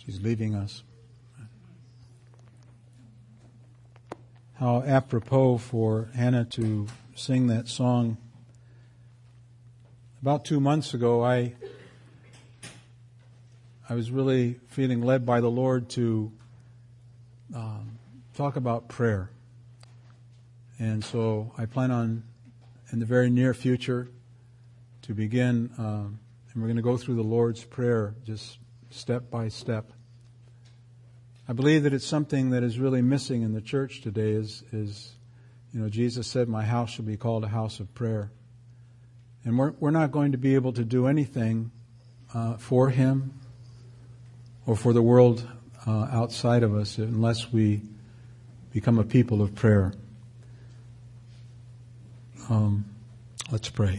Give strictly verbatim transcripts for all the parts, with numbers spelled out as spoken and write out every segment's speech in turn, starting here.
She's leaving us. How apropos for Hannah to sing that song. About two months ago, I I was really feeling led by the Lord to um, talk about prayer. And so I plan on, in the very near future, to begin, um, and we're going to go through the Lord's Prayer just step by step. I believe that it's something that is really missing in the church today is, is, you know, Jesus said, my house shall be called a house of prayer. And we're, we're not going to be able to do anything uh, for Him or for the world uh, outside of us unless we become a people of prayer. Um, let's pray.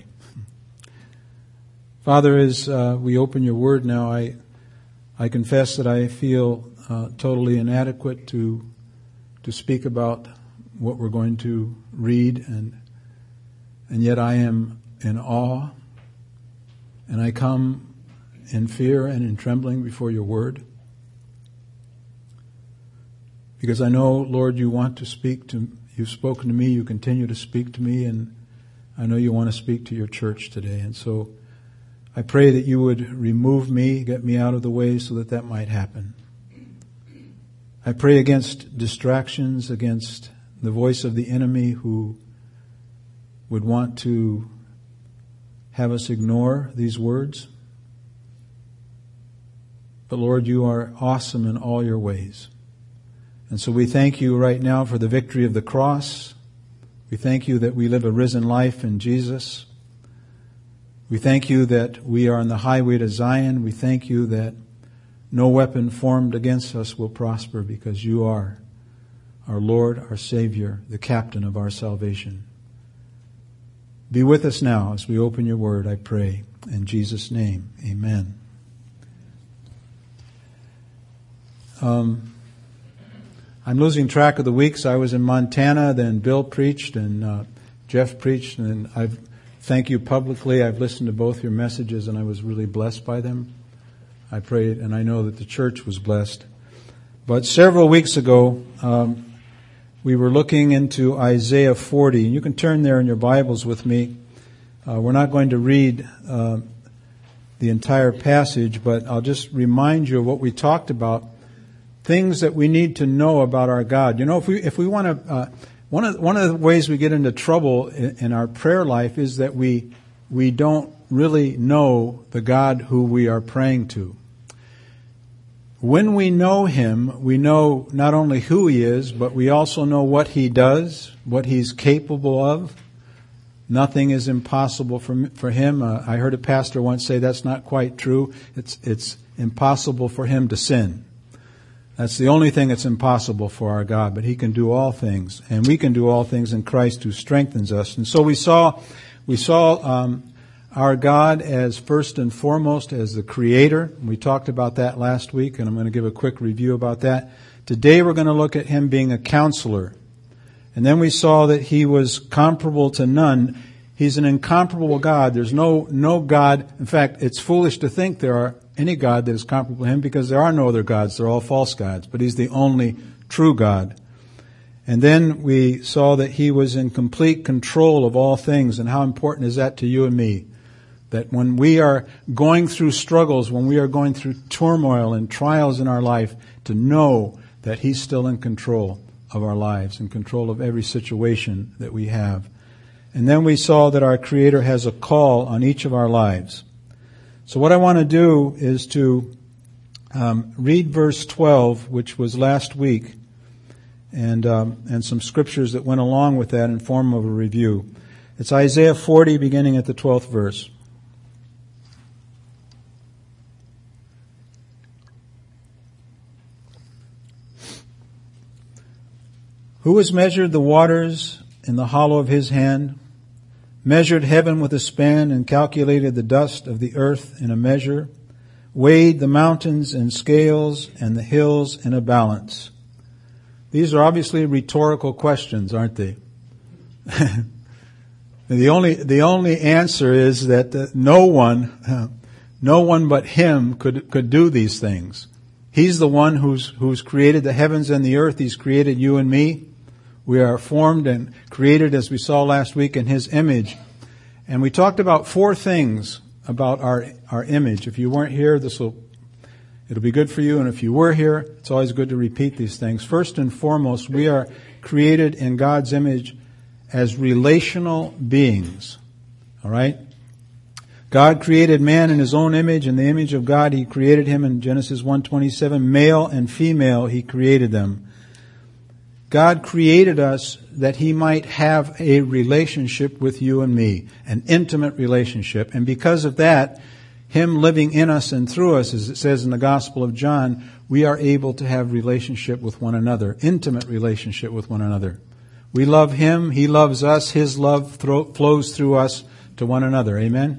Father, as uh, we open your word now, I I confess that I feel uh, totally inadequate to to speak about what we're going to read, and and yet I am in awe, and I come in fear and in trembling before your word, because I know, Lord, you want to speak to. You've spoken to me. You continue to speak to me, and I know you want to speak to your church today, and so I pray that you would remove me, get me out of the way so that that might happen. I pray against distractions, against the voice of the enemy who would want to have us ignore these words. But Lord, you are awesome in all your ways. And so we thank you right now for the victory of the cross. We thank you that we live a risen life in Jesus. We thank you that we are on the highway to Zion. We thank you that no weapon formed against us will prosper because you are our Lord, our Savior, the captain of our salvation. Be with us now as we open your word, I pray. In Jesus' name, amen. Um, I'm losing track of the weeks. I was in Montana, then Bill preached and uh, Jeff preached, and I've thank you publicly. I've listened to both your messages and I was really blessed by them. I prayed and I know that the church was blessed. But several weeks ago, um, we were looking into Isaiah forty. And you can turn there in your Bibles with me. Uh, we're not going to read uh, the entire passage, but I'll just remind you of what we talked about. Things that we need to know about our God. You know, if we if we want to... Uh, One of one of the ways we get into trouble in, in our prayer life is that we we don't really know the God who we are praying to. When we know Him, we know not only who He is, but we also know what He does, what He's capable of. Nothing is impossible for for Him. Uh, I heard a pastor once say that's not quite true. It's it's impossible for Him to sin. That's the only thing that's impossible for our God, but He can do all things, and we can do all things in Christ who strengthens us. And so we saw, we saw um, our God as first and foremost as the Creator. We talked about that last week, and I'm going to give a quick review about that. Today we're going to look at Him being a counselor, and then we saw that He was comparable to none. He's an incomparable God. There's no no God. In fact, it's foolish to think there are any God that is comparable to Him because there are no other gods. They're all false gods. But He's the only true God. And then we saw that He was in complete control of all things. And how important is that to you and me? That when we are going through struggles, when we are going through turmoil and trials in our life, to know that He's still in control of our lives, in control of every situation that we have. And then we saw that our Creator has a call on each of our lives. So what I want to do is to um, read verse twelve, which was last week, and um, and some scriptures that went along with that in form of a review. It's Isaiah forty, beginning at the twelfth verse. Who has measured the waters in the hollow of His hand, measured heaven with a span, and calculated the dust of the earth in a measure, weighed the mountains in scales and the hills in a balance? These are obviously rhetorical questions, aren't they? the only the only answer is that uh, no one, uh, no one but Him could could do these things. He's the one who's, who's created the heavens and the earth. He's created you and me. We are formed and created, as we saw last week, in His image. And we talked about four things about our, our image. If you weren't here, this will, it'll be good for you. And if you were here, it's always good to repeat these things. First and foremost, we are created in God's image as relational beings. All right? God created man in His own image. In the image of God, He created him in Genesis one twenty-seven. Male and female, He created them. God created us that He might have a relationship with you and me, an intimate relationship. And because of that, Him living in us and through us, as it says in the Gospel of John, we are able to have relationship with one another, intimate relationship with one another. We love Him, He loves us, His love thro- flows through us to one another. Amen?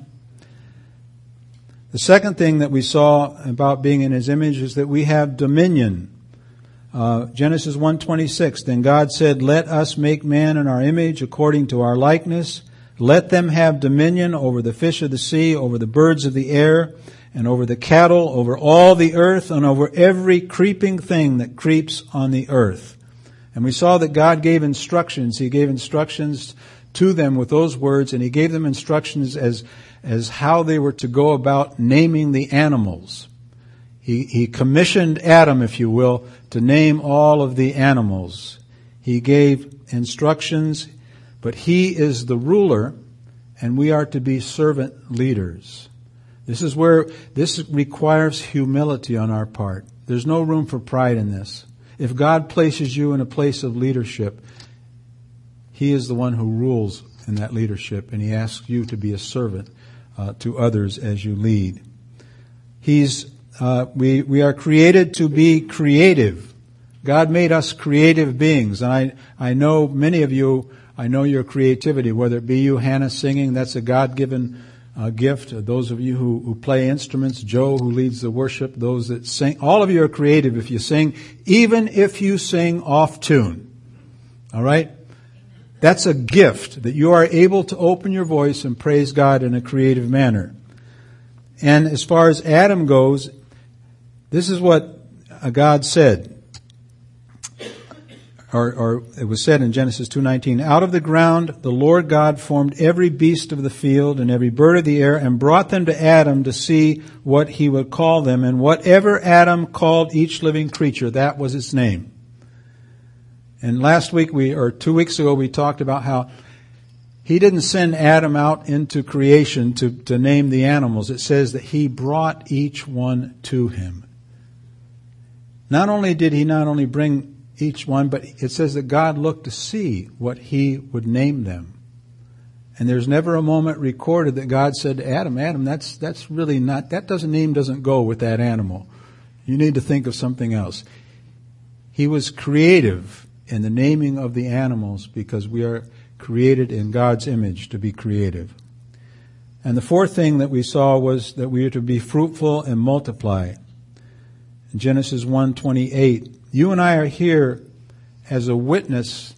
The second thing that we saw about being in His image is that we have dominion. Uh, Genesis one twenty-six, then God said, let us make man in our image according to our likeness. Let them have dominion over the fish of the sea, over the birds of the air, and over the cattle, over all the earth, and over every creeping thing that creeps on the earth. And we saw that God gave instructions. He gave instructions to them with those words, and He gave them instructions as, as how they were to go about naming the animals. He, he commissioned Adam, if you will, to name all of the animals. He gave instructions, but He is the ruler, and we are to be servant leaders. This is where, this requires humility on our part. There's no room for pride in this. If God places you in a place of leadership, He is the one who rules in that leadership, and He asks you to be a servant uh, to others as you lead. He's Uh, we, we are created to be creative. God made us creative beings. And I, I know many of you, I know your creativity, whether it be you, Hannah, singing, that's a God-given uh, gift. Those of you who, who play instruments, Joe, who leads the worship, those that sing, all of you are creative if you sing, even if you sing off tune. All right? That's a gift that you are able to open your voice and praise God in a creative manner. And as far as Adam goes, this is what God said, or, or it was said in Genesis two nineteen, out of the ground the Lord God formed every beast of the field and every bird of the air and brought them to Adam to see what he would call them. And whatever Adam called each living creature, that was its name. And last week, we or two weeks ago, we talked about how He didn't send Adam out into creation to, to name the animals. It says that He brought each one to Him. Not only did He not only bring each one, but it says that God looked to see what He would name them. And there's never a moment recorded that God said to Adam, Adam, that's, that's really not, that doesn't name doesn't go with that animal. You need to think of something else. He was creative in the naming of the animals because we are created in God's image to be creative. And the fourth thing that we saw was that we are to be fruitful and multiply. In Genesis one twenty-eight, you and I are here as a witness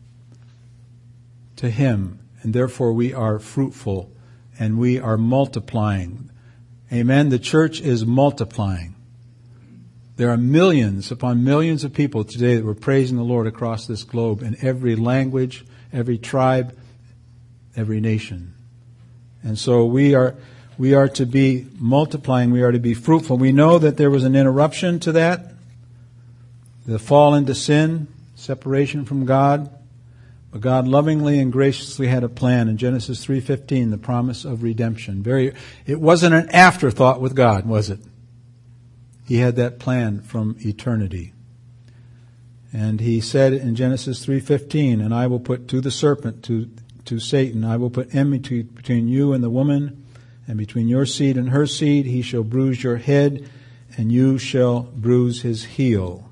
to Him, and therefore we are fruitful and we are multiplying. Amen. The church is multiplying. There are millions upon millions of people today that were praising the Lord across this globe in every language, every tribe, every nation. And so we are we are to be multiplying, we are to be fruitful. We know that there was an interruption to that, the fall into sin, separation from God. But God lovingly and graciously had a plan in Genesis three fifteen, the promise of redemption. Very, it wasn't an afterthought with God, was it? He had that plan from eternity. And He said in Genesis three fifteen, and I will put to the serpent, to, to Satan, I will put enmity between you and the woman, and between your seed and her seed. He shall bruise your head, and you shall bruise his heel.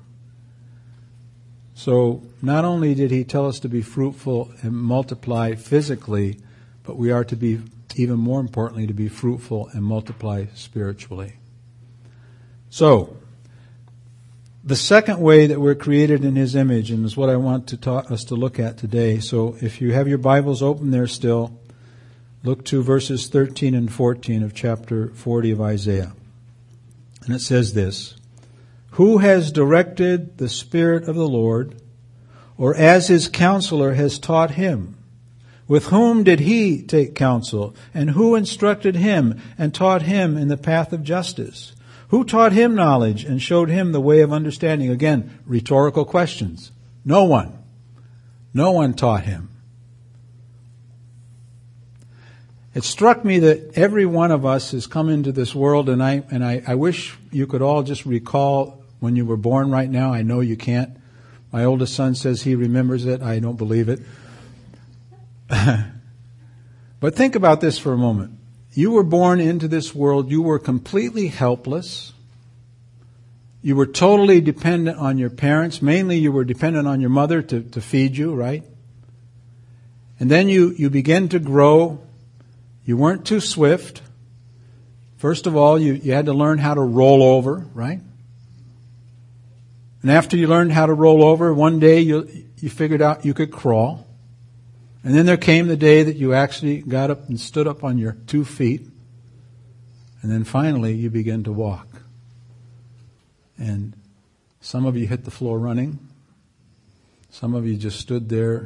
So not only did He tell us to be fruitful and multiply physically, but we are to be, even more importantly, to be fruitful and multiply spiritually. So, the second way that we're created in His image, and is what I want to ta- us to look at today. So if you have your Bibles open there still, look to verses thirteen and fourteen of chapter forty of Isaiah. And it says this, Who has directed the Spirit of the Lord, or as his counselor has taught him? With whom did he take counsel? And who instructed him and taught him in the path of justice? Who taught him knowledge and showed him the way of understanding? Again, rhetorical questions. No one. No one taught him. It struck me that every one of us has come into this world, and I and I, I wish you could all just recall when you were born right now. I know you can't. My oldest son says he remembers it. I don't believe it. But think about this for a moment. You were born into this world. You were completely helpless. You were totally dependent on your parents. Mainly you were dependent on your mother to, to feed you, right? And then you, you began to grow. You weren't too swift. First of all, you, you had to learn how to roll over, right? And after you learned how to roll over, one day you, you figured out you could crawl. And then there came the day that you actually got up and stood up on your two feet. And then finally you began to walk. And some of you hit the floor running. Some of you just stood there.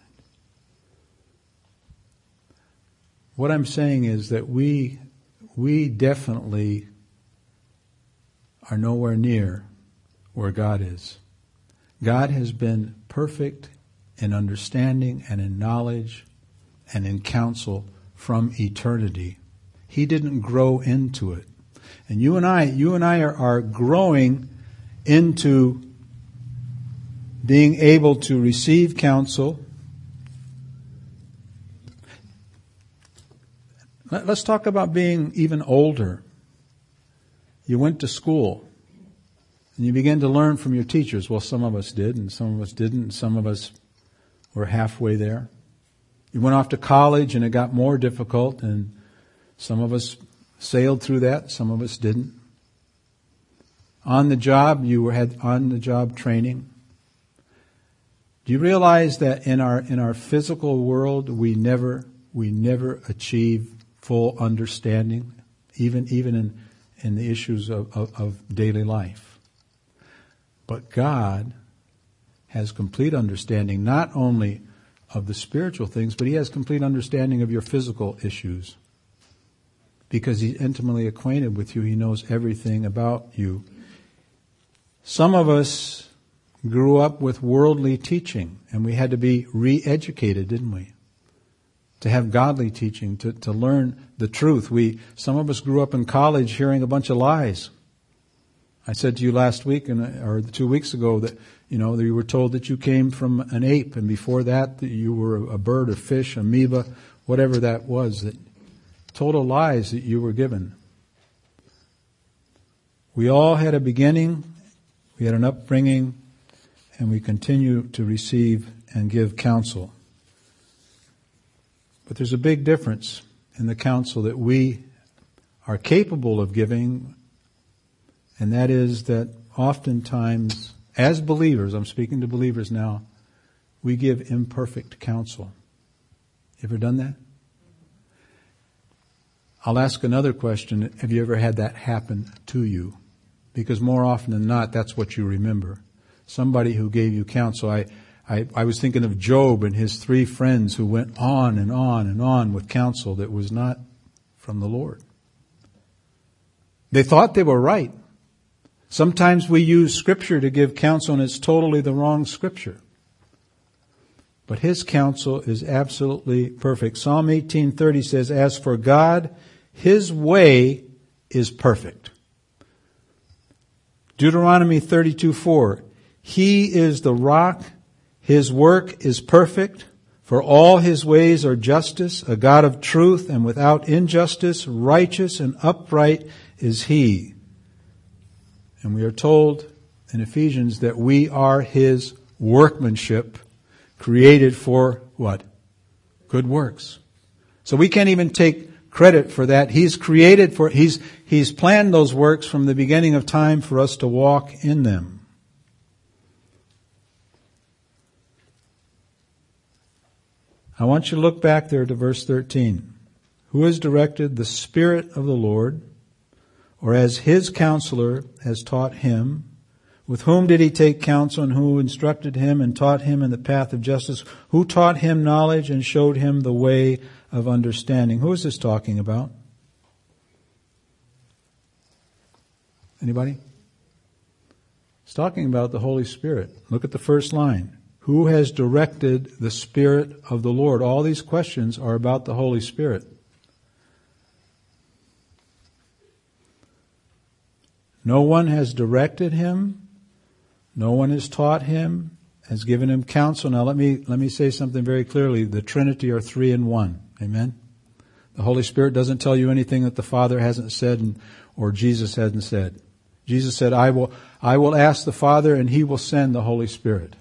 What I'm saying is that we, we definitely are nowhere near where God is. God has been perfect in understanding and in knowledge and in counsel from eternity. He didn't grow into it. And you and I, you and I are, are growing into being able to receive counsel. Let's talk about being even older. You went to school and you began to learn from your teachers. Well, some of us did and some of us didn't. And some of us were halfway there. You went off to college and it got more difficult, and some of us sailed through that, some of us didn't. On the job, you had on-the-job training. Do you realize that in our in our physical world, we never we never achieve full understanding, even even in in the issues of, of, of daily life? But God has complete understanding not only of the spiritual things, but He has complete understanding of your physical issues. Because He's intimately acquainted with you. He knows everything about you. Some of us grew up with worldly teaching, and we had to be re-educated, didn't we? To have godly teaching, to, to learn the truth. We, some of us grew up in college hearing a bunch of lies. I said to you last week, and or two weeks ago, that you know you were told that you came from an ape, and before that, that you were a bird, a fish, amoeba, whatever that was. That total lies that you were given. We all had a beginning, we had an upbringing, and we continue to receive and give counsel. But there's a big difference in the counsel that we are capable of giving, and that is that oftentimes, as believers, I'm speaking to believers now, we give imperfect counsel. You ever done that? I'll ask another question. Have you ever had that happen to you? Because more often than not, that's what you remember. Somebody who gave you counsel. I, I, I was thinking of Job and his three friends who went on and on and on with counsel that was not from the Lord. They thought they were right. Sometimes we use Scripture to give counsel and it's totally the wrong Scripture. But His counsel is absolutely perfect. Psalm eighteen thirty says, "As for God, His way is perfect." Deuteronomy thirty-two four, "He is the rock, His work is perfect, for all His ways are justice, a God of truth and without injustice, righteous and upright is He." And we are told in Ephesians that we are His workmanship, created for what? Good works. So we can't even take credit for that. He's created for, He's, He's planned those works from the beginning of time for us to walk in them. I want you to look back there to verse thirteen. "Who has directed the Spirit of the Lord, or as His counselor has taught him? With whom did he take counsel, and who instructed him and taught him in the path of justice? Who taught him knowledge and showed him the way of understanding? Who is this talking about? Anybody? It's talking about the Holy Spirit. Look at the first line. Who has directed the Spirit of the Lord? All these questions are about the Holy Spirit. No one has directed him. No one has taught him, has given him counsel. Now let me, let me say something very clearly. The Trinity are three in one. Amen? The Holy Spirit doesn't tell you anything that the Father hasn't said and, or Jesus hasn't said. Jesus said, I will, I will ask the Father and He will send the Holy Spirit.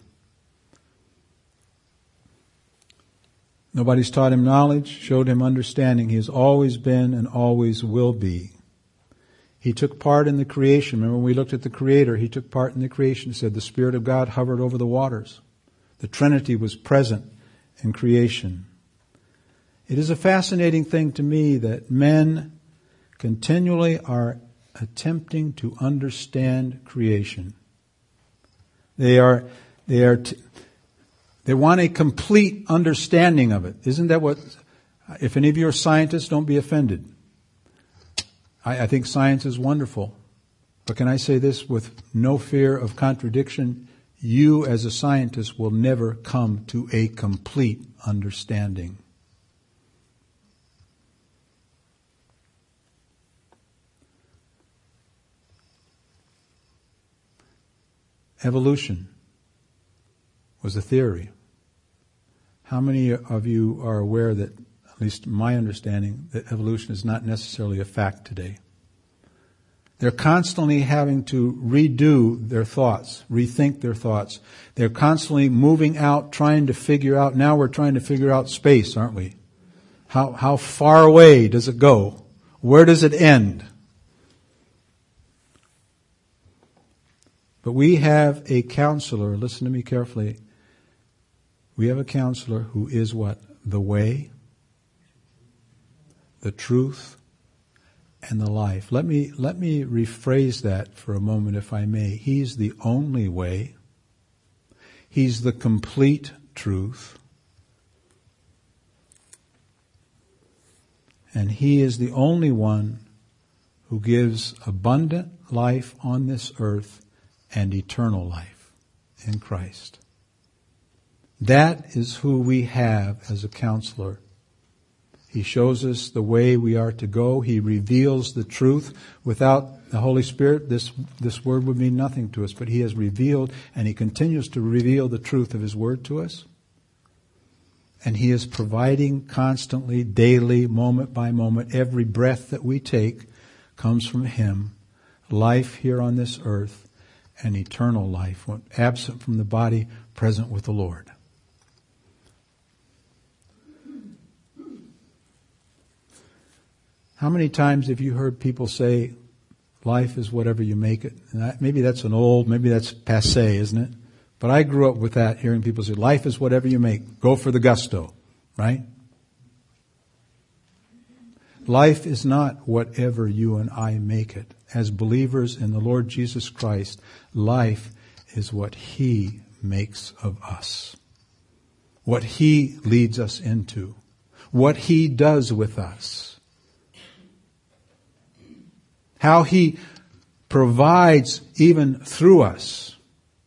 Nobody's taught him knowledge, showed him understanding. He has always been and always will be. He took part in the creation. Remember when we looked at the Creator, He took part in the creation. It said the Spirit of God hovered over the waters. The Trinity was present in creation. It is a fascinating thing to me that men continually are attempting to understand creation. They are, they are, t- they want a complete understanding of it. Isn't that what, if any of you are scientists, don't be offended. I, I think science is wonderful. But can I say this with no fear of contradiction? You as a scientist will never come to a complete understanding. Evolution was a theory. How many of you are aware that, at least my understanding, that evolution is not necessarily a fact today? They're constantly having to redo their thoughts, rethink their thoughts. They're constantly moving out, trying to figure out, now we're trying to figure out space, aren't we? How, how far away does it go? Where does it end? But we have a counselor, listen to me carefully. We have a counselor who is what? The way, the truth, and the life. Let me, let me rephrase that for a moment, if I may. He's the only way. He's the complete truth. And He is the only one who gives abundant life on this earth and eternal life in Christ. That is who we have as a counselor. He shows us the way we are to go. He reveals the truth. Without the Holy Spirit, this, this word would mean nothing to us. But He has revealed, and He continues to reveal the truth of His word to us. And He is providing constantly, daily, moment by moment. Every breath that we take comes from Him. Life here on this earth and eternal life, absent from the body, present with the Lord. How many times have you heard people say, life is whatever you make it? And that, maybe that's an old, maybe that's passé, isn't it? But I grew up with that, hearing people say, life is whatever you make. Go for the gusto, right? Life is not whatever you and I make it. As believers in the Lord Jesus Christ, life is what He makes of us. What He leads us into. What He does with us. How He provides even through us.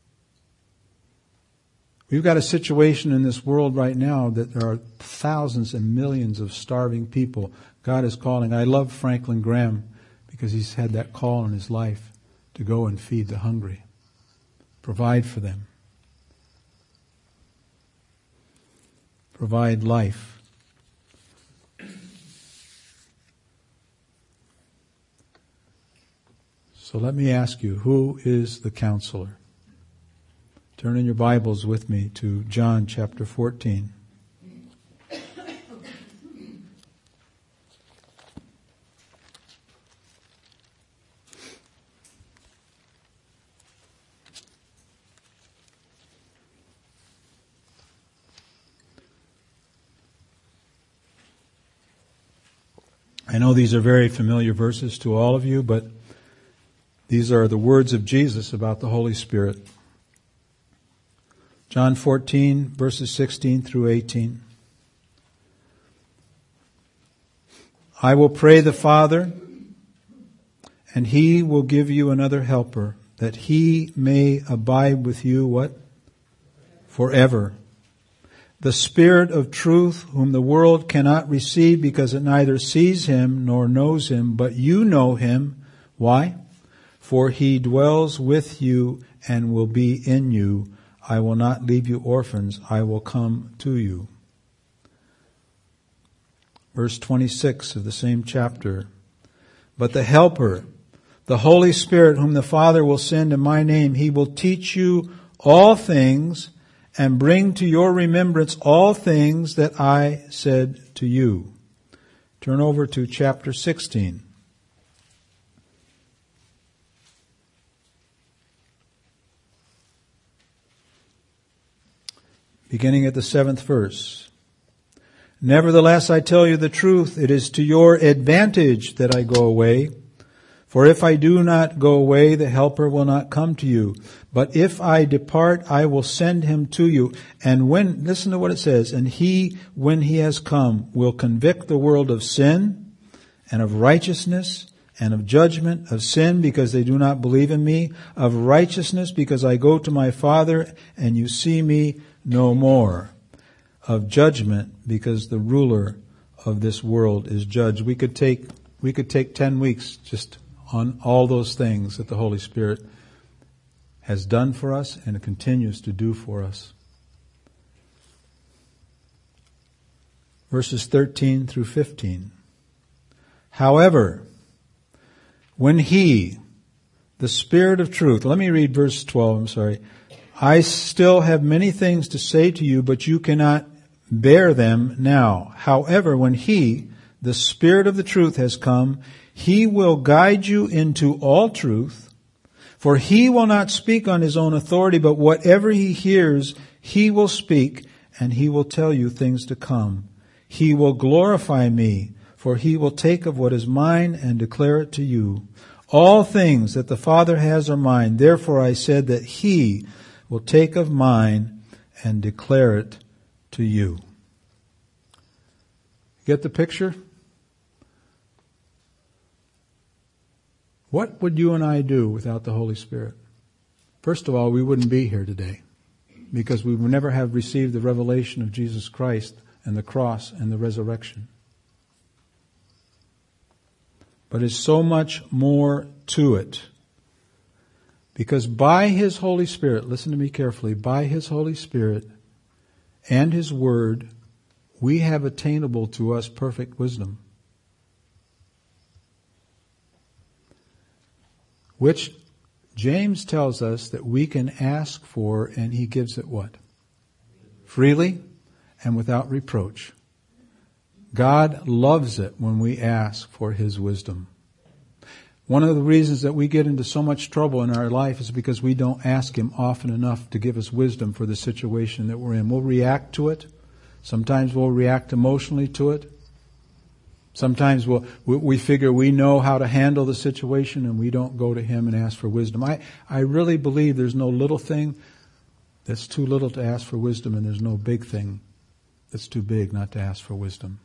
We've got a situation in this world right now that there are thousands and millions of starving people. God is calling. I love Franklin Graham because he's had that call in his life to go and feed the hungry. Provide for them. Provide life. So let me ask you, who is the counselor? Turn in your Bibles with me to John chapter fourteen. I know these are very familiar verses to all of you, but These are the words of Jesus about the Holy Spirit. John fourteen, verses sixteen through eighteen. I will pray the Father, and He will give you another helper, that He may abide with you, what? Forever. The Spirit of truth, whom the world cannot receive because it neither sees Him nor knows Him, but you know Him. Why? For He dwells with you and will be in you. I will not leave you orphans. I will come to you. Verse twenty-six of the same chapter. But the Helper, the Holy Spirit, whom the Father will send in my name, He will teach you all things and bring to your remembrance all things that I said to you. Turn over to chapter sixteen. Beginning at the seventh verse. Nevertheless, I tell you the truth, it is to your advantage that I go away. For if I do not go away, the Helper will not come to you. But if I depart, I will send Him to you. And when, listen to what it says, and He, when He has come, will convict the world of sin and of righteousness and of judgment, of sin because they do not believe in me, of righteousness because I go to my Father and you see me no more, of judgment because the ruler of this world is judged. We could take, we could take ten weeks just on all those things that the Holy Spirit has done for us and continues to do for us. Verses thirteen through fifteen. However, when He, the Spirit of truth, let me read verse twelve, I'm sorry. I still have many things to say to you, but you cannot bear them now. However, when He, the Spirit of the truth, has come, He will guide you into all truth. For He will not speak on His own authority, but whatever He hears, He will speak, and He will tell you things to come. He will glorify me, for He will take of what is mine and declare it to you. All things that the Father has are mine. Therefore I said that He will take of mine and declare it to you. Get the picture? What would you and I do without the Holy Spirit? First of all, we wouldn't be here today because we would never have received the revelation of Jesus Christ and the cross and the resurrection. But there's so much more to it. Because by His Holy Spirit, listen to me carefully, by His Holy Spirit and His Word, we have attainable to us perfect wisdom. Which James tells us that we can ask for, and He gives it what? Freely and without reproach. God loves it when we ask for His wisdom. One of the reasons that we get into so much trouble in our life is because we don't ask Him often enough to give us wisdom for the situation that we're in. We'll react to it. Sometimes we'll react emotionally to it. Sometimes we'll, we figure we know how to handle the situation and we don't go to Him and ask for wisdom. I, I really believe there's no little thing that's too little to ask for wisdom, and there's no big thing that's too big not to ask for wisdom.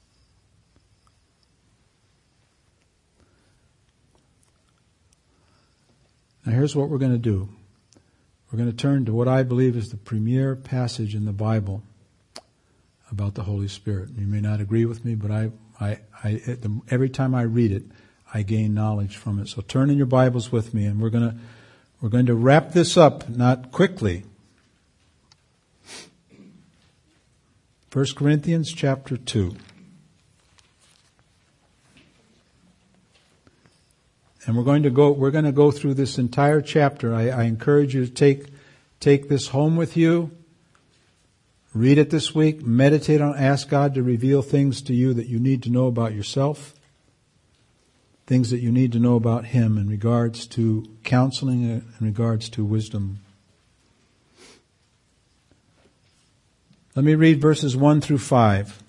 Now here's what we're going to do. We're going to turn to what I believe is the premier passage in the Bible about the Holy Spirit. You may not agree with me, but I, I, I every time I read it, I gain knowledge from it. So turn in your Bibles with me, and we're going to we're going to wrap this up, not quickly. First Corinthians chapter two. And we're going to go, we're going to go through this entire chapter. I, I encourage you to take, take this home with you. Read it this week. Meditate on it. Ask God to reveal things to you that you need to know about yourself. Things that you need to know about Him in regards to counseling and in regards to wisdom. Let me read verses one through five.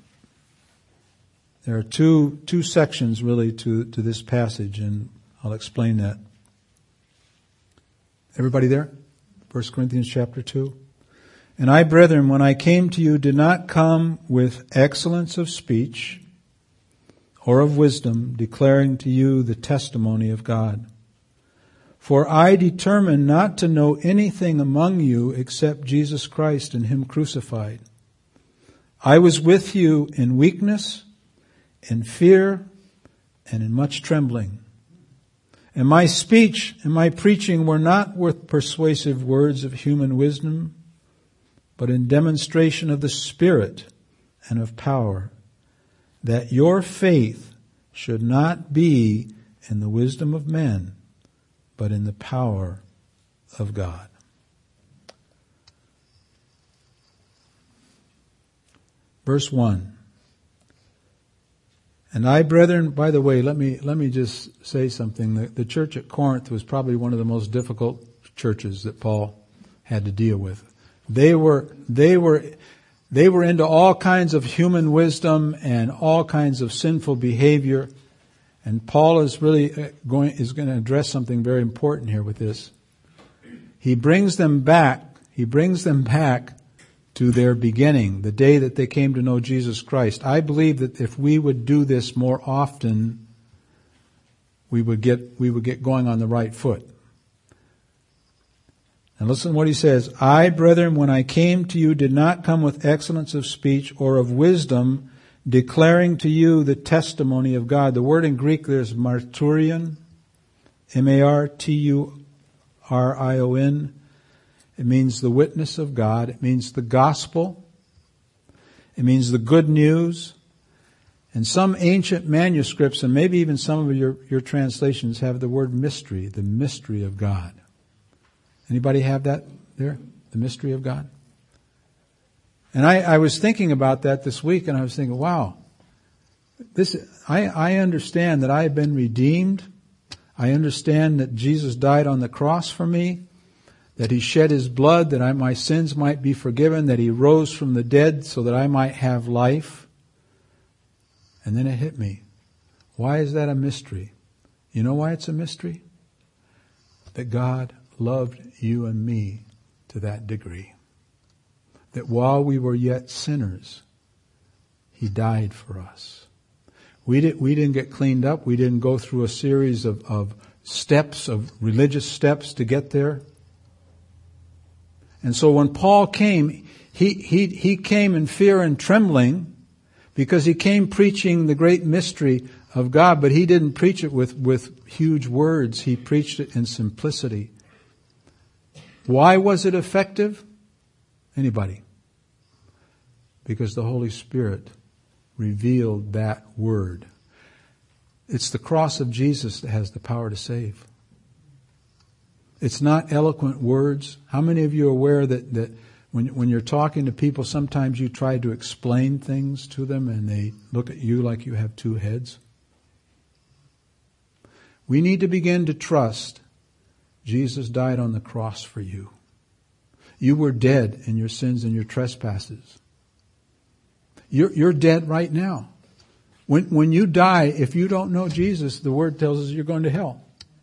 There are two, two sections really to, to this passage, and I'll explain that. Everybody there? First Corinthians chapter two. And I, brethren, when I came to you, did not come with excellence of speech or of wisdom, declaring to you the testimony of God. For I determined not to know anything among you except Jesus Christ and Him crucified. I was with you in weakness, in fear, and in much trembling. And my speech and my preaching were not with persuasive words of human wisdom, but in demonstration of the Spirit and of power, that your faith should not be in the wisdom of men, but in the power of God. Verse one. And I, brethren, by the way, let me let me just say something. The, the church at Corinth was probably one of the most difficult churches that Paul had to deal with. They were they were they were into all kinds of human wisdom and all kinds of sinful behavior. And Paul is really going is going to address something very important here with this. He brings them back. He brings them back to their beginning, the day that they came to know Jesus Christ. I believe that if we would do this more often, we would get we would get going on the right foot. And listen to what he says. I, brethren, when I came to you, did not come with excellence of speech or of wisdom, declaring to you the testimony of God. The word in Greek there is marturion, M A R T U R I O N. It means the witness of God. It means the gospel. It means the good news. And some ancient manuscripts, and maybe even some of your, your translations, have the word mystery, the mystery of God. Anybody have that there? The mystery of God? And I, I was thinking about that this week, and I was thinking, wow, this I, I understand that I have been redeemed. I understand that Jesus died on the cross for me, that He shed His blood, that I, my sins might be forgiven, that He rose from the dead so that I might have life. And then it hit me. Why is that a mystery? You know why it's a mystery? That God loved you and me to that degree. That while we were yet sinners, He died for us. We, did, we didn't get cleaned up. We didn't go through a series of, of steps, of religious steps to get there. And so when Paul came, he, he, he came in fear and trembling because he came preaching the great mystery of God, but he didn't preach it with, with huge words. He preached it in simplicity. Why was it effective? Anybody? Because the Holy Spirit revealed that word. It's the cross of Jesus that has the power to save. It's not eloquent words. How many of you are aware that, that when, when you're talking to people, sometimes you try to explain things to them and they look at you like you have two heads? We need to begin to trust Jesus died on the cross for you. You were dead in your sins and your trespasses. You're, you're dead right now. When, when you die, if you don't know Jesus, the Word tells us you're going to hell.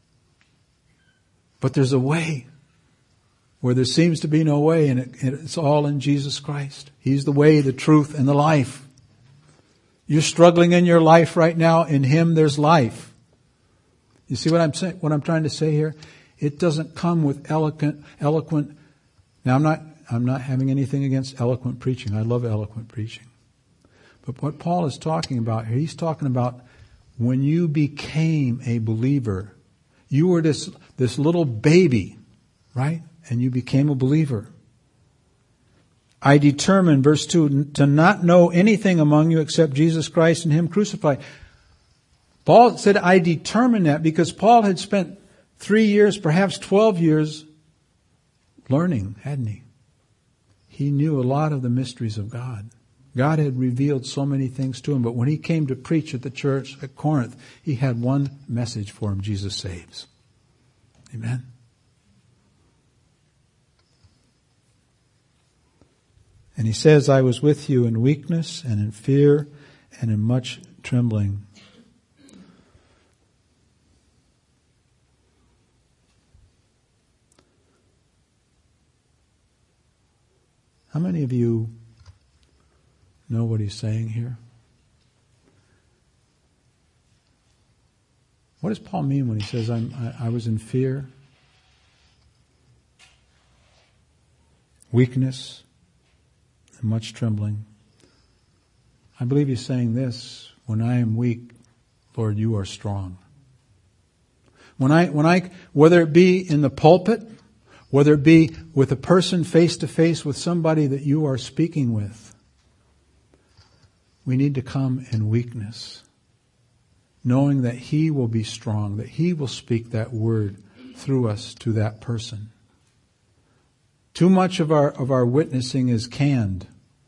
But there's a way where there seems to be no way, and it, it's all in Jesus Christ. He's the way, the truth, and the life. You're struggling in your life right now. In Him, there's life. You see what I'm saying? What I'm trying to say here? It doesn't come with eloquent, eloquent. Now, I'm not, I'm not having anything against eloquent preaching. I love eloquent preaching. But what Paul is talking about here, he's talking about when you became a believer. You were this, this little baby, right? And you became a believer. I determined, verse two, to not know anything among you except Jesus Christ and Him crucified. Paul said, I determined that because Paul had spent three years, perhaps twelve years, learning, hadn't he? He knew a lot of the mysteries of God. God had revealed so many things to him, but when he came to preach at the church at Corinth, he had one message for him: Jesus saves. Amen. And he says, I was with you in weakness and in fear and in much trembling. How many of you know what he's saying here? What does Paul mean when he says, I'm, I, I was in fear, weakness, and much trembling? I believe he's saying this: when I am weak, Lord, you are strong. When I, when I, whether it be in the pulpit, whether it be with a person face to face with somebody that you are speaking with, we need to come in weakness, knowing that He will be strong, that He will speak that word through us to that person. Too much of our, of our witnessing is canned.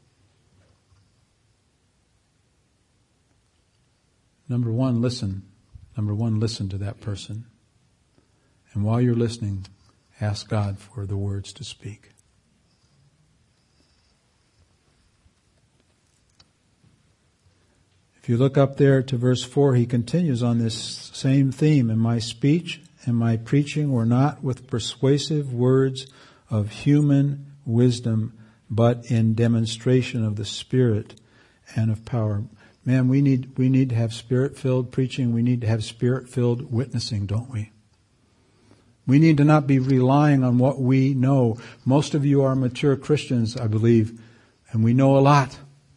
Number one, listen. Number one, listen to that person. And while you're listening, ask God for the words to speak. If you look up there to verse four, he continues on this same theme. And my speech and my preaching were not with persuasive words of human wisdom, but in demonstration of the Spirit and of power. Man, we need, we need to have Spirit-filled preaching. We need to have Spirit-filled witnessing, don't we? We need to not be relying on what we know. Most of you are mature Christians, I believe, and we know a lot.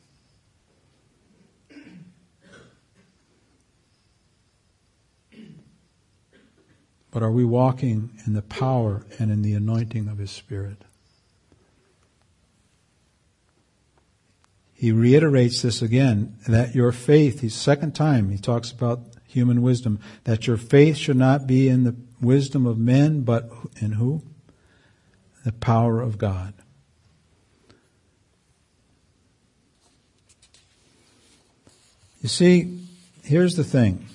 But are we walking in the power and in the anointing of His Spirit? He reiterates this again, that your faith, his second time, he talks about human wisdom, that your faith should not be in the wisdom of men, but in who? The power of God. You see, here's the thing.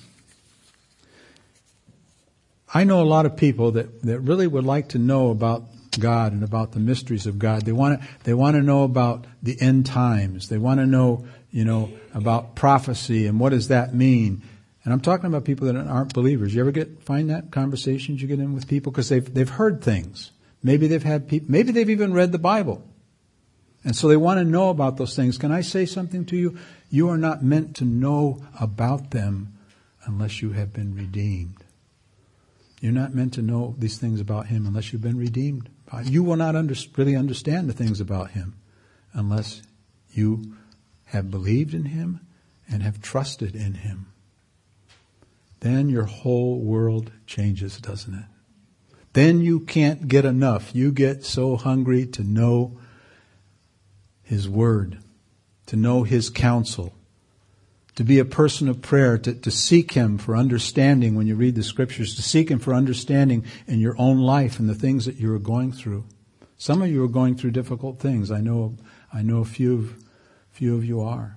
I know a lot of people that, that really would like to know about God and about the mysteries of God. They want to, they want to know about the end times. They want to know, you know, about prophecy and what does that mean. And I'm talking about people that aren't believers. You ever get, find that conversations you get in with people? Because they've, they've heard things. Maybe they've had people, maybe they've even read the Bible. And so they want to know about those things. Can I say something to you? You are not meant to know about them unless you have been redeemed. You're not meant to know these things about Him unless you've been redeemed. You will not under, really understand the things about Him unless you have believed in Him and have trusted in Him. Then your whole world changes, doesn't it? Then you can't get enough. You get so hungry to know His Word, to know His counsel, to be a person of prayer, to, to seek Him for understanding when you read the Scriptures, to seek Him for understanding in your own life and the things that you are going through. Some of you are going through difficult things. I know, I know a few of, few of you are.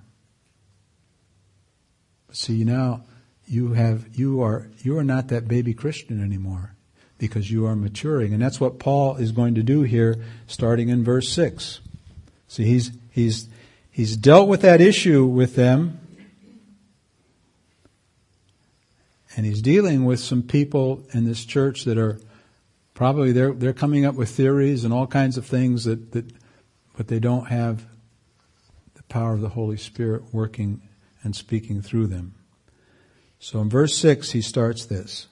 But see, now you have, you are, you are not that baby Christian anymore because you are maturing. And that's what Paul is going to do here starting in verse six. See, he's, he's, he's dealt with that issue with them. And he's dealing with some people in this church that are probably, they're, they're coming up with theories and all kinds of things that, that, but they don't have the power of the Holy Spirit working and speaking through them. So in verse six, he starts this.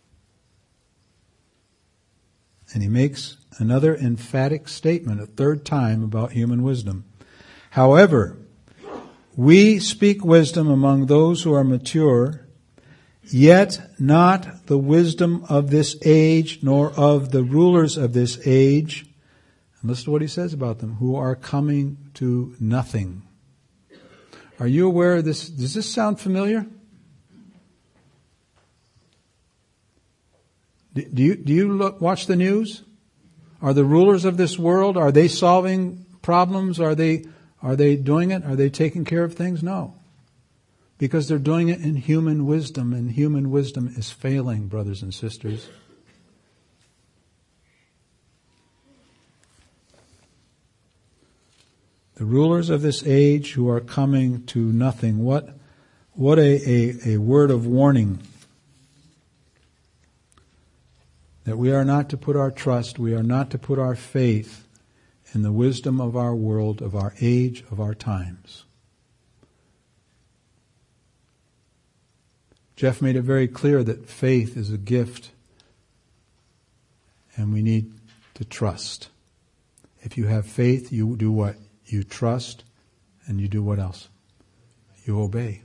And he makes another emphatic statement, a third time, about human wisdom. However, we speak wisdom among those who are mature, yet not the wisdom of this age, nor of the rulers of this age. And listen to what he says about them, who are coming to nothing. Are you aware of this? Does this sound familiar? Do you, do you look, watch the news? Are the rulers of this world, are they solving problems? Are they, are they doing it? Are they taking care of things? No. Because they're doing it in human wisdom, and human wisdom is failing, brothers and sisters. The rulers of this age who are coming to nothing. What, what a, a, a word of warning. That we are not to put our trust, we are not to put our faith in the wisdom of our world, of our age, of our times. Jeff made it very clear that faith is a gift and we need to trust. If you have faith, you do what? You trust, and you do what else? You obey.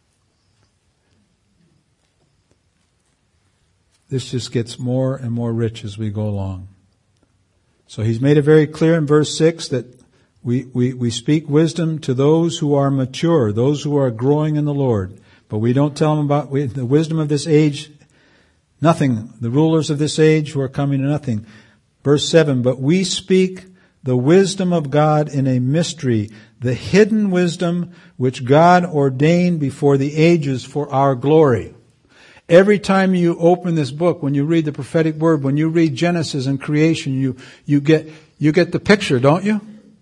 This just gets more and more rich as we go along. So he's made it very clear in verse six that we, we, we speak wisdom to those who are mature, those who are growing in the Lord. But we don't tell them about we, the wisdom of this age, nothing. The rulers of this age who are coming to nothing. Verse seven, but we speak the wisdom of God in a mystery, the hidden wisdom which God ordained before the ages for our glory. Every time you open this book, when you read the prophetic word, when you read Genesis and creation, you, you get, you get the picture, don't you?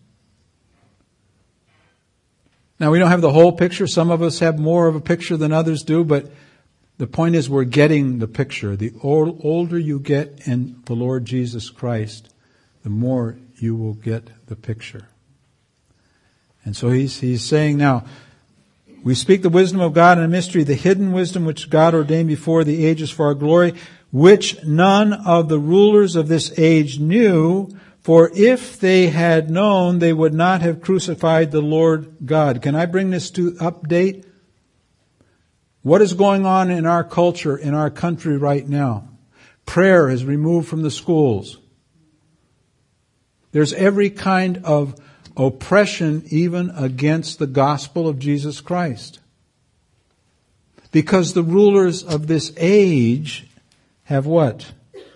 Now we don't have the whole picture. Some of us have more of a picture than others do, but the point is we're getting the picture. The older you get in the Lord Jesus Christ, the more you will get the picture. And so he's, he's saying now, we speak the wisdom of God in a mystery, the hidden wisdom which God ordained before the ages for our glory, which none of the rulers of this age knew, for if they had known, they would not have crucified the Lord God. Can I bring this to update? What is going on in our culture, in our country right now? Prayer is removed from the schools. There's every kind of oppression even against the gospel of Jesus Christ. Because the rulers of this age have what?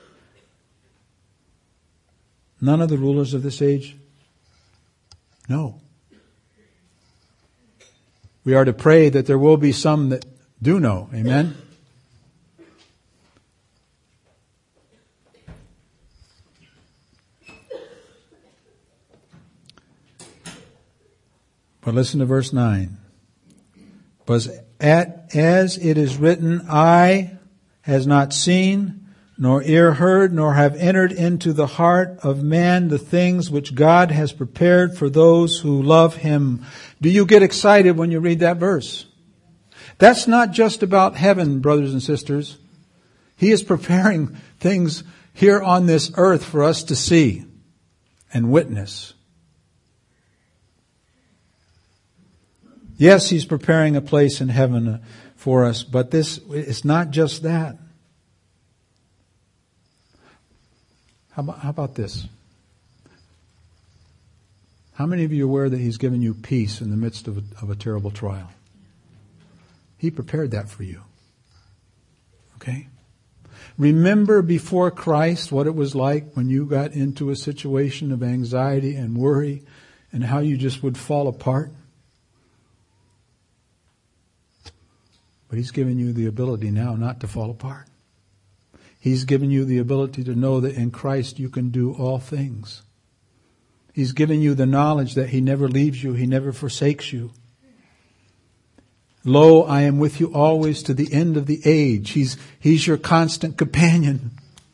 None of the rulers of this age know. We are to pray that there will be some that do know. Amen? But listen to verse nine. But as it is written, eye has not seen, nor ear heard, nor have entered into the heart of man the things which God has prepared for those who love Him. Do you get excited when you read that verse? That's not just about heaven, brothers and sisters. He is preparing things here on this earth for us to see and witness. Yes, He's preparing a place in heaven for us, but this it's not just that. How about, how about this? How many of you are aware that He's given you peace in the midst of a, of a terrible trial? He prepared that for you. Okay? Remember before Christ what it was like when you got into a situation of anxiety and worry and how you just would fall apart? But He's given you the ability now not to fall apart. He's given you the ability to know that in Christ you can do all things. He's given you the knowledge that He never leaves you, He never forsakes you. Lo, I am with you always to the end of the age. He's, he's your constant companion.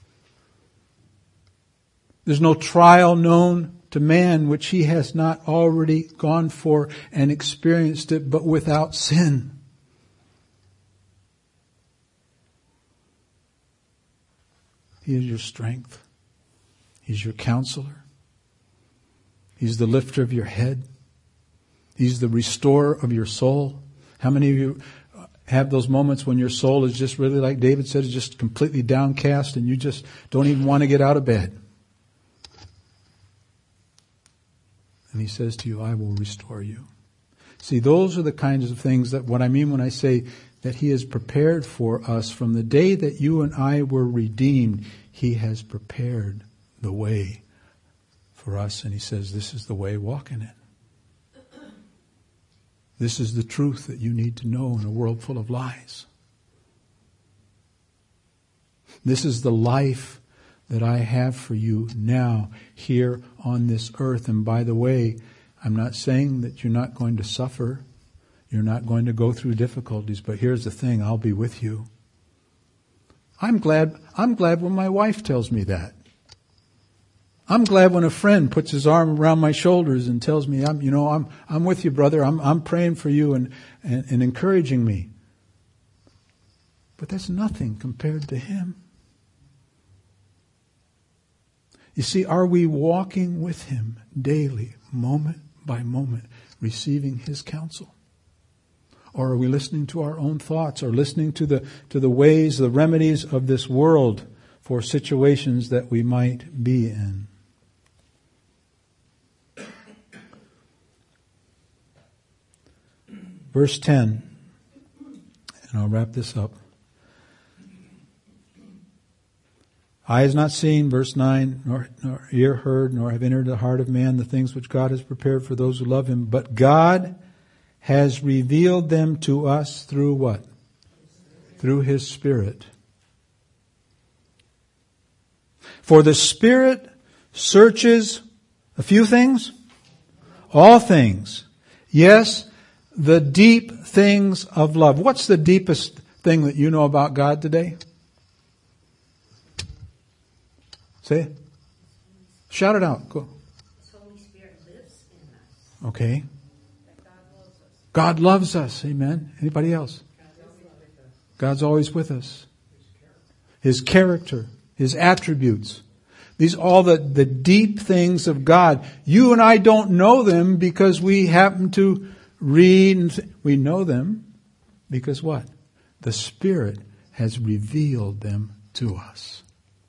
There's no trial known to man which He has not already gone for and experienced it, but without sin. He is your strength. He's your counselor. He's the lifter of your head. He's the restorer of your soul. How many of you have those moments when your soul is just really, like David said, is just completely downcast and you just don't even want to get out of bed? And He says to you, I will restore you. See, those are the kinds of things that what I mean when I say that He has prepared for us from the day that you and I were redeemed. He has prepared the way for us. And He says, this is the way, walk in it. This is the truth that you need to know in a world full of lies. This is the life that I have for you now here on this earth. And by the way, I'm not saying that you're not going to suffer. You're not going to go through difficulties, but here's the thing, I'll be with you. I'm glad, I'm glad when my wife tells me that. I'm glad when a friend puts his arm around my shoulders and tells me, I'm, you know, I'm, I'm with you, brother. I'm, I'm praying for you and, and, and encouraging me. But that's nothing compared to Him. You see, are we walking with Him daily, moment by moment, receiving His counsel? Or are we listening to our own thoughts or listening to the, to the ways, the remedies of this world for situations that we might be in? Verse ten, and I'll wrap this up. Eye has not seen, verse nine, nor, nor ear heard, nor have entered the heart of man the things which God has prepared for those who love Him. But God has revealed them to us through what? Through His Spirit. For the Spirit searches a few things, all things. Yes, the deep things of love. What's the deepest thing that you know about God today? Say it. Shout it out. Go. His Holy Spirit lives in us. Okay. That God loves us. God loves us. Amen. Anybody else? God's always with us. His character, His attributes. These are all the, the deep things of God. You and I don't know them because we happen to read and th- we know them because what? The Spirit has revealed them to us.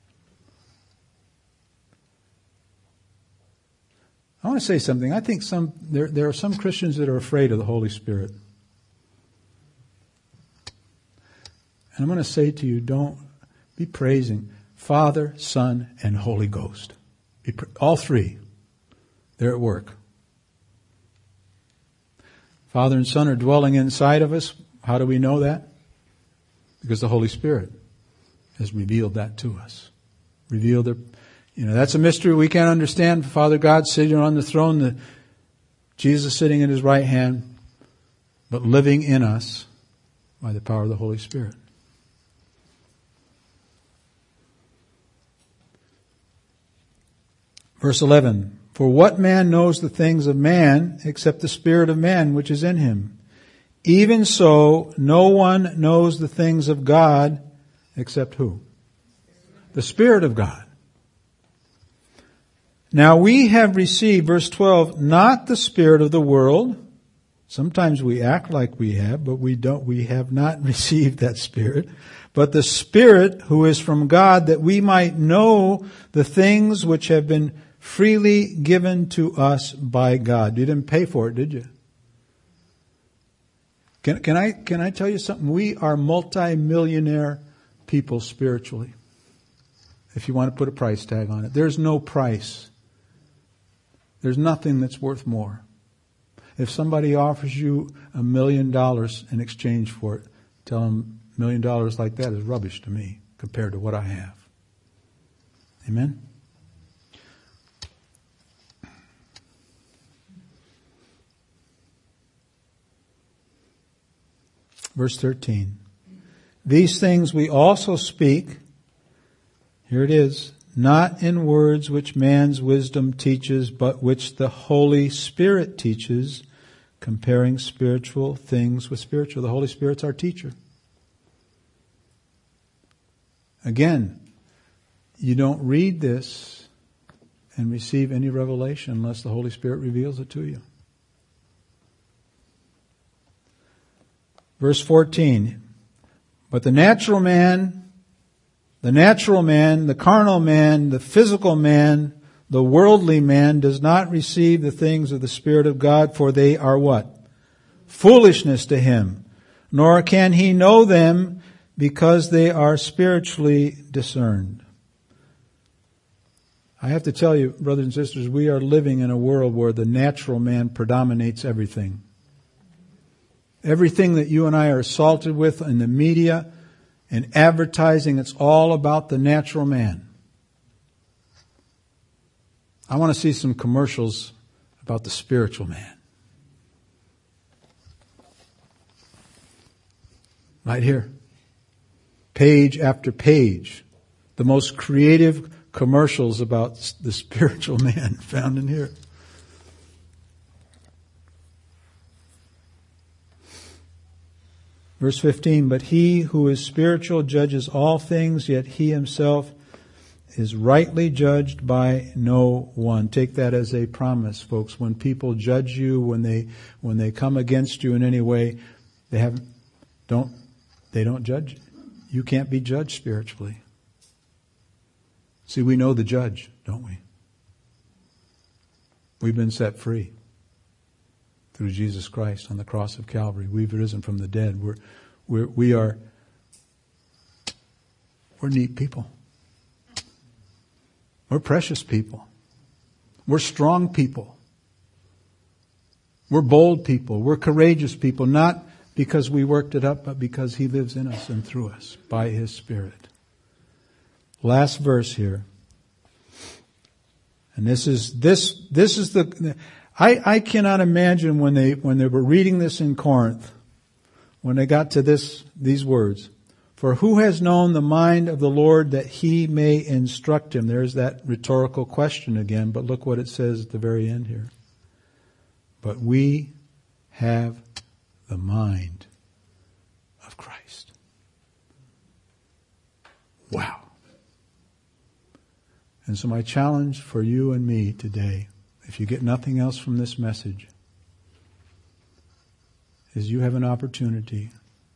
I want to say something. I think some there there are some Christians that are afraid of the Holy Spirit. And I'm going to say to you, don't be praising Father, Son, and Holy Ghost. Be pra- all three. They're at work. Father and Son are dwelling inside of us. How do we know that? Because the Holy Spirit has revealed that to us. Revealed their, you know, that's a mystery we can't understand. Father God sitting on the throne, the, Jesus sitting at His right hand, but living in us by the power of the Holy Spirit. Verse eleven. For what man knows the things of man except the spirit of man which is in him? Even so, no one knows the things of God except who? The Spirit of God. Now we have received, verse twelve, not the spirit of the world. Sometimes we act like we have, but we don't, we have not received that Spirit. But the Spirit who is from God, that we might know the things which have been freely given to us by God. You didn't pay for it, did you? Can, can I, can I tell you something? We are multi-millionaire people spiritually. If you want to put a price tag on it. There's no price. There's nothing that's worth more. If somebody offers you a million dollars in exchange for it, tell them a million dollars like that is rubbish to me compared to what I have. Amen? Verse thirteen. These things we also speak, here it is, not in words which man's wisdom teaches, but which the Holy Spirit teaches, comparing spiritual things with spiritual. The Holy Spirit's our teacher. Again, you don't read this and receive any revelation unless the Holy Spirit reveals it to you. Verse fourteen, but the natural man, the natural man, the carnal man, the physical man, the worldly man does not receive the things of the Spirit of God, for they are what? Foolishness to him. Nor can he know them because they are spiritually discerned. I have to tell you, brothers and sisters, we are living in a world where the natural man predominates everything. Everything that you and I are assaulted with in the media and advertising, it's all about the natural man. I want to see some commercials about the spiritual man. Right here. Page after page. The most creative commercials about the spiritual man found in here. Verse fifteen, but he who is spiritual judges all things, yet he himself is rightly judged by no one. Take that as a promise, folks. When people judge you, when they when they come against you in any way, they have don't they don't judge. You can't be judged spiritually. See, we know the judge, don't we? We've been set free through Jesus Christ on the cross of Calvary. We've risen from the dead. We're, we're, we are, we're neat people. We're precious people. We're strong people. We're bold people. We're courageous people, not because we worked it up, but because He lives in us and through us by His Spirit. Last verse here. And this is, this, this is the, I, I cannot imagine when they, when they were reading this in Corinth, when they got to this, these words, for who has known the mind of the Lord that He may instruct him? There's that rhetorical question again, but look what it says at the very end here. But we have the mind of Christ. Wow. And so my challenge for you and me today, if you get nothing else from this message, is you have an opportunity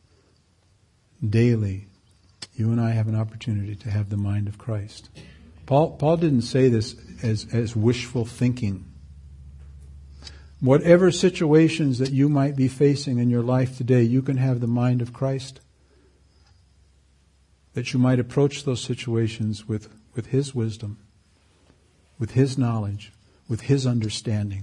daily. You and I have an opportunity to have the mind of Christ. Paul, Paul didn't say this as, as wishful thinking. Whatever situations that you might be facing in your life today, you can have the mind of Christ. That you might approach those situations with, with His wisdom, with His knowledge, with His understanding.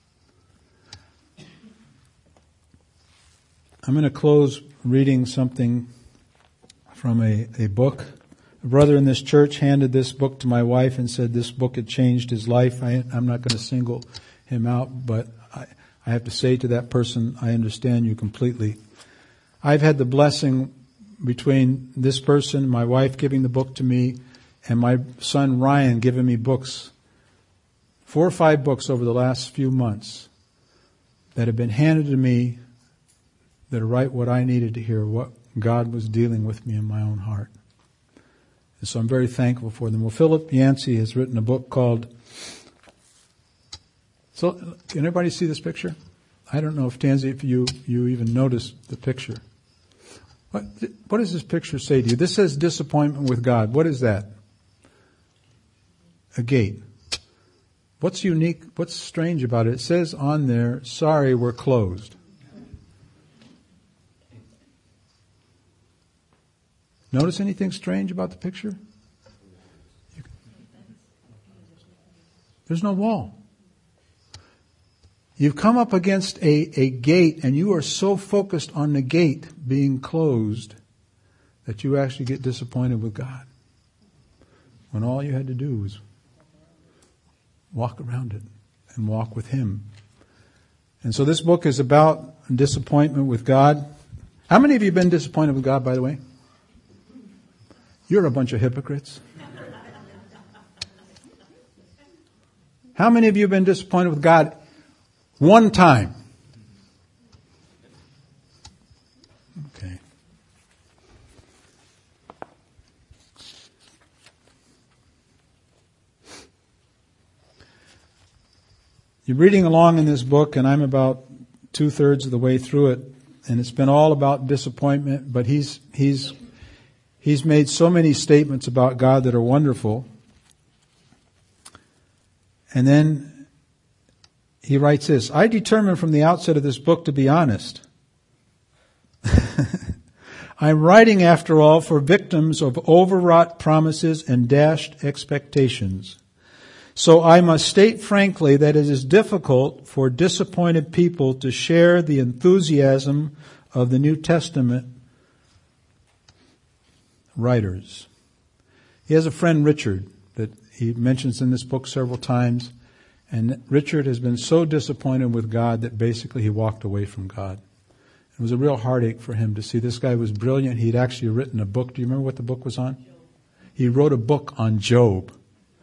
I'm going to close reading something from a, a book. A brother in this church handed this book to my wife and said this book had changed his life. I, I'm not going to single him out, but I, I have to say to that person, I understand you completely. I've had the blessing between this person, my wife giving the book to me, and my son Ryan giving me books, four or five books over the last few months that have been handed to me that are right what I needed to hear, what God was dealing with me in my own heart. And so I'm very thankful for them. Well, Philip Yancey has written a book called, so can everybody see this picture? I don't know if Tansy, if you, you even noticed the picture. What, what does this picture say to you? This says disappointment with God. What is that? A gate. What's unique, what's strange about it? It says on there, sorry, we're closed. Notice anything strange about the picture? There's no wall. You've come up against a, a gate and you are so focused on the gate being closed that you actually get disappointed with God. When all you had to do was walk around it and walk with Him. And so this book is about disappointment with God. How many of you have been disappointed with God, by the way? You're a bunch of hypocrites. How many of you have been disappointed with God one time? Okay. You're reading along in this book, and I'm about two-thirds of the way through it, and it's been all about disappointment, but he's he's he's made so many statements about God that are wonderful. And then he writes this, I determined from the outset of this book to be honest. I'm writing, after all, for victims of overwrought promises and dashed expectations. So I must state frankly that it is difficult for disappointed people to share the enthusiasm of the New Testament writers. He has a friend, Richard, that he mentions in this book several times. And Richard has been so disappointed with God that basically he walked away from God. It was a real heartache for him to see. This guy was brilliant. He'd actually written a book. Do you remember what the book was on? He wrote a book on Job.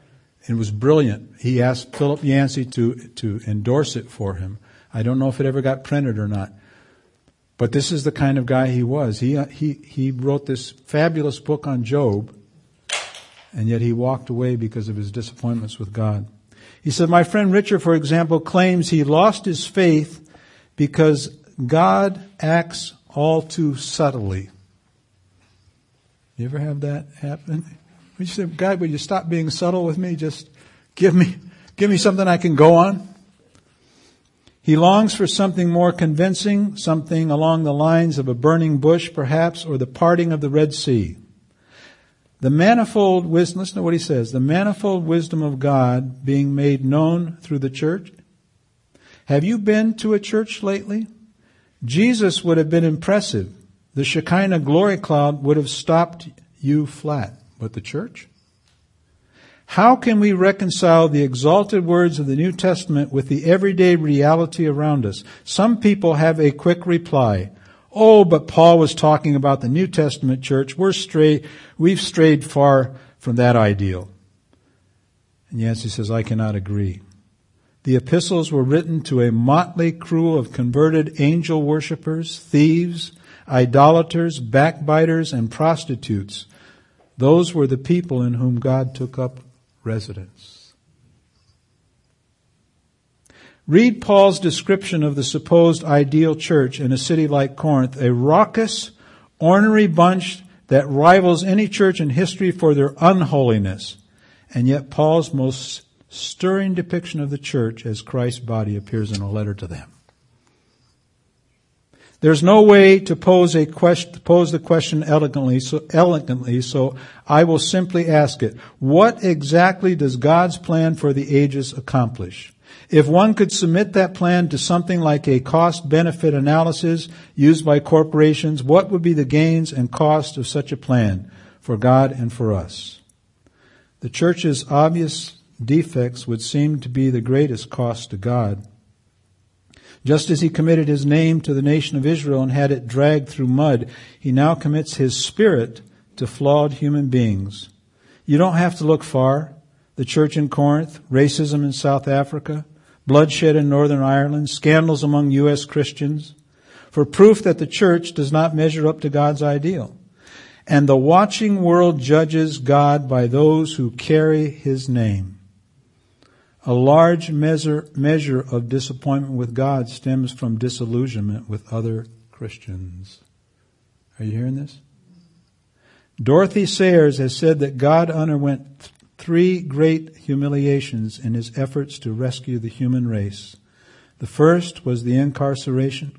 It was brilliant. He asked Philip Yancey to, to endorse it for him. I don't know if it ever got printed or not. But this is the kind of guy he was. He, he, he wrote this fabulous book on Job, and yet he walked away because of his disappointments with God. He said, my friend Richard, for example, claims he lost his faith because God acts all too subtly. You ever have that happen? You say, God, would you stop being subtle with me? Just give me, give me something I can go on. He longs for something more convincing, something along the lines of a burning bush, perhaps, or the parting of the Red Sea. The manifold wisdom, listen to what he says, the manifold wisdom of God being made known through the church. Have you been to a church lately? Jesus would have been impressive. The Shekinah glory cloud would have stopped you flat. But the church? How can we reconcile the exalted words of the New Testament with the everyday reality around us? Some people have a quick reply. Oh, but Paul was talking about the New Testament church. We're strayed, we've strayed far from that ideal. And Yancey says, I cannot agree. The epistles were written to a motley crew of converted angel worshippers, thieves, idolaters, backbiters, and prostitutes. Those were the people in whom God took up residence. Read Paul's description of the supposed ideal church in a city like Corinth, a raucous, ornery bunch that rivals any church in history for their unholiness. And yet Paul's most stirring depiction of the church as Christ's body appears in a letter to them. There's no way to pose a question, pose the question elegantly, so elegantly, so I will simply ask it. What exactly does God's plan for the ages accomplish? If one could submit that plan to something like a cost-benefit analysis used by corporations, what would be the gains and cost of such a plan for God and for us? The church's obvious defects would seem to be the greatest cost to God. Just as he committed his name to the nation of Israel and had it dragged through mud, he now commits his spirit to flawed human beings. You don't have to look far. The church in Corinth, racism in South Africa, bloodshed in Northern Ireland, scandals among U S Christians, for proof that the church does not measure up to God's ideal. And the watching world judges God by those who carry his name. A large measure, measure of disappointment with God stems from disillusionment with other Christians. Are you hearing this? Dorothy Sayers has said that God underwent th- three great humiliations in his efforts to rescue the human race. The first was the incarceration,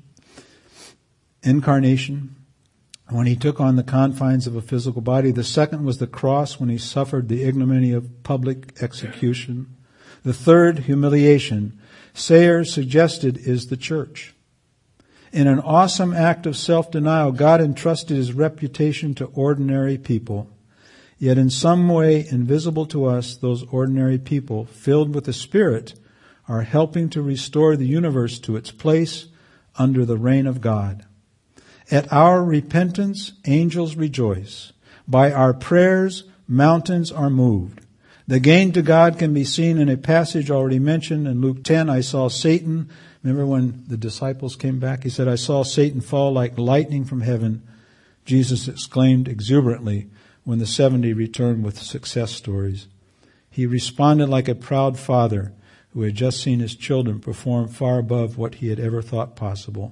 incarnation, when he took on the confines of a physical body. The second was the cross, when he suffered the ignominy of public execution. The third humiliation, Sayers suggested, is the church. In an awesome act of self-denial, God entrusted his reputation to ordinary people. Yet in some way invisible to us, those ordinary people, filled with the Spirit, are helping to restore the universe to its place under the reign of God. At our repentance, angels rejoice. By our prayers, mountains are moved. The gain to God can be seen in a passage already mentioned in Luke ten. I saw Satan. Remember when the disciples came back? He said, I saw Satan fall like lightning from heaven. Jesus exclaimed exuberantly when the seventy returned with success stories. He responded like a proud father who had just seen his children perform far above what he had ever thought possible.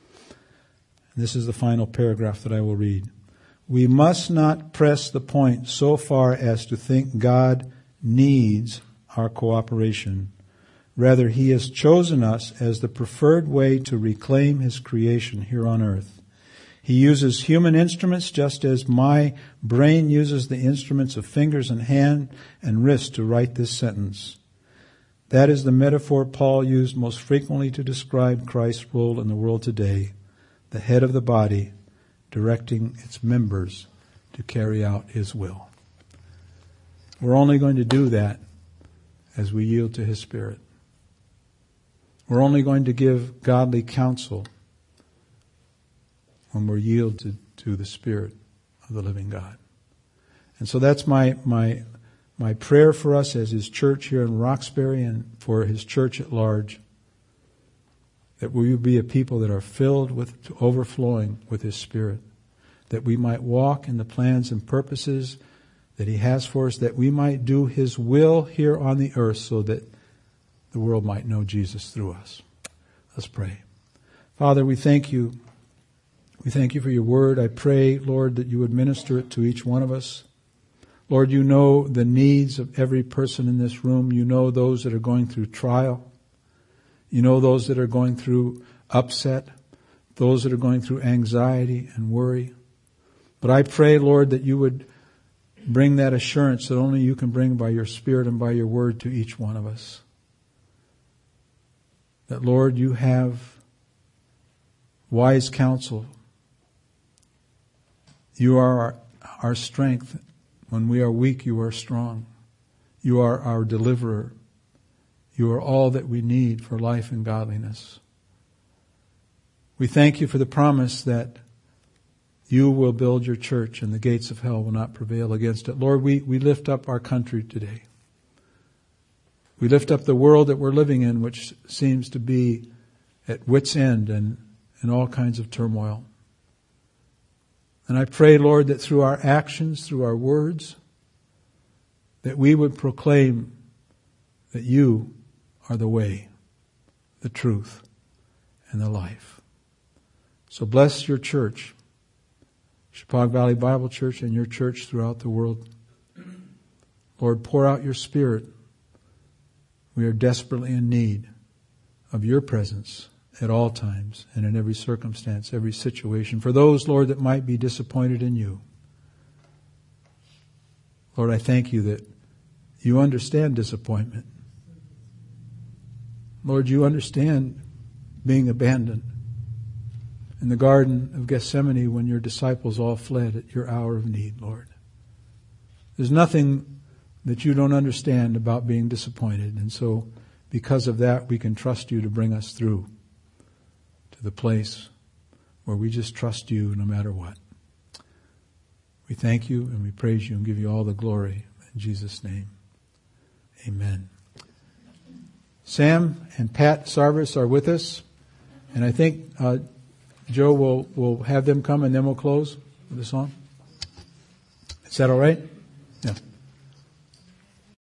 And this is the final paragraph that I will read. We must not press the point so far as to think God needs our cooperation. Rather, he has chosen us as the preferred way to reclaim his creation here on earth. He uses human instruments just as my brain uses the instruments of fingers and hand and wrist to write this sentence. That is the metaphor Paul used most frequently to describe Christ's role in the world today, the head of the body, directing its members to carry out his will. We're only going to do that as we yield to his Spirit. We're only going to give godly counsel when we're yielded to the Spirit of the living God. And so that's my my my prayer for us as His church here in Roxbury and for His church at large, that we will be a people that are filled with, to overflowing with His Spirit, that we might walk in the plans and purposes that He has for us, that we might do His will here on the earth so that the world might know Jesus through us. Let's pray. Father, we thank You. We thank You for Your word. I pray, Lord, that You would minister it to each one of us. Lord, You know the needs of every person in this room. You know those that are going through trial. You know those that are going through upset, those that are going through anxiety and worry. But I pray, Lord, that You would bring that assurance that only You can bring by Your Spirit and by Your word to each one of us. That, Lord, You have wise counsel. You are our, our strength. When we are weak, You are strong. You are our deliverer. You are all that we need for life and godliness. We thank You for the promise that You will build Your church and the gates of hell will not prevail against it. Lord, we, we lift up our country today. We lift up the world that we're living in, which seems to be at wit's end and in all kinds of turmoil. And I pray, Lord, that through our actions, through our words, that we would proclaim that You are the way, the truth, and the life. So bless Your church, Chippewa Valley Bible Church, and Your church throughout the world. Lord, pour out Your Spirit. We are desperately in need of Your presence at all times and in every circumstance, every situation. For those, Lord, that might be disappointed in You, Lord, I thank You that You understand disappointment. Lord, You understand being abandoned in the Garden of Gethsemane when Your disciples all fled at Your hour of need, Lord. There's nothing that You don't understand about being disappointed. And so because of that, we can trust You to bring us through to the place where we just trust You no matter what. We thank You and we praise You and give You all the glory in Jesus' name. Amen. Sam and Pat Sarvis are with us, and I think uh, Joe will will have them come and then we'll close with a song. Is that all right? Yeah.